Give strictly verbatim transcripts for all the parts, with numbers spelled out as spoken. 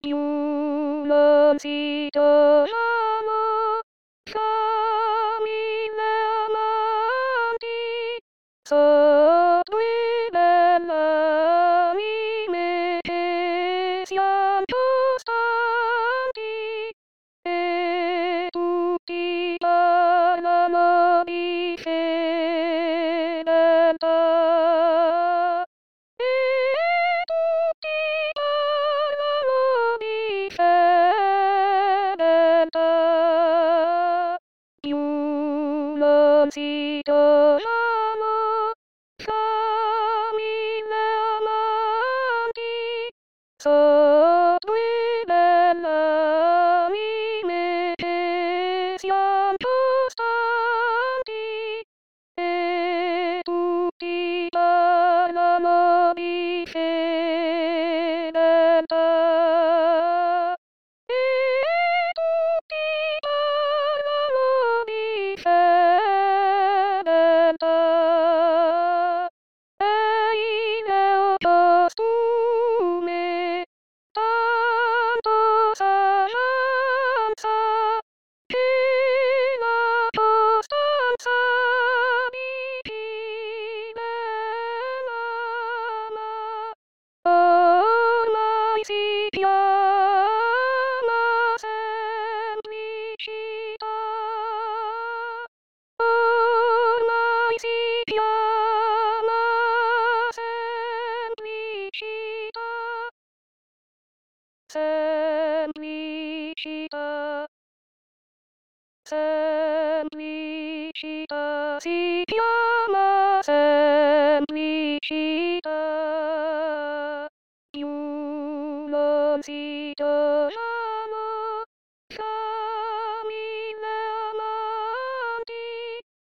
più non si tornano, famiglie amanti, sorride l'anime che siam più stanchi, e tutti parlano di fedeltà. E tutti parlano di fedeltà. Più non si tornano, famiglie amanti, sorride l'anime che siam più stanchi, e tutti parlano di fedeltà. E tutti parlano di fedeltà. È il mio costume, tanto sapienza, che la costanza mi rivelama. Ormai si chiama semplicità. Ormai si chiama semplicità. Semplicità. Semplicità si chiama semplicità. Più non si tornano, famiglie amanti,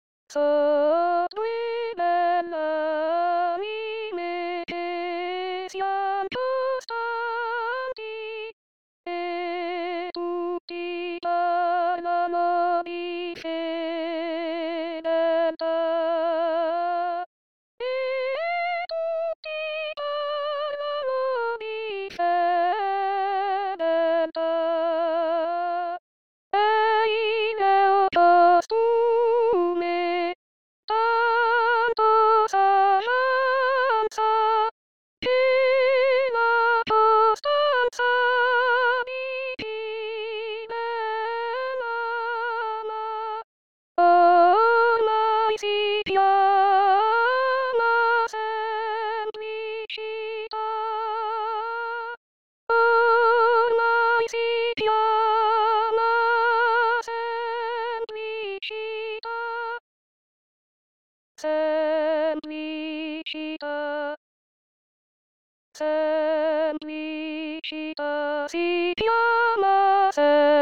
sorride l'anime che siam più stanchi, e tutti parlano di fedeltà. E tutti parlano di fedeltà. È il mio costume, tanto sapienza, che la costanza mi rivelama. Ormai si chiama semplicità. Ormai si chiama semplicità. Semplicità. Semplicità si chiama semplicità.